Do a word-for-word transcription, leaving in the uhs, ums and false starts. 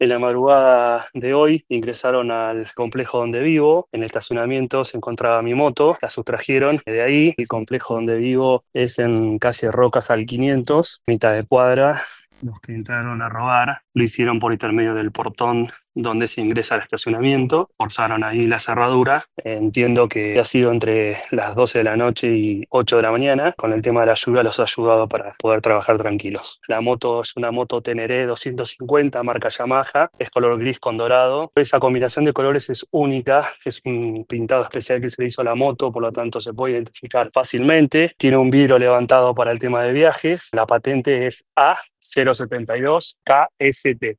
En la madrugada de hoy ingresaron al complejo donde vivo. En el estacionamiento se encontraba mi moto, la sustrajeron de ahí. El complejo donde vivo es en calle Rocas al quinientos, mitad de cuadra. Los que entraron a robar lo hicieron por intermedio del portón donde se ingresa al estacionamiento, forzaron ahí la cerradura. Entiendo que ha sido entre las doce de la noche y ocho de la mañana. Con el tema de la lluvia los ha ayudado para poder trabajar tranquilos. La moto es una moto Teneré doscientos cincuenta, marca Yamaha, es color gris con dorado. Esa combinación de colores es única, es un pintado especial que se le hizo a la moto, por lo tanto se puede identificar fácilmente. Tiene un vidrio levantado para el tema de viajes. La patente es A cero setenta y dos K S T.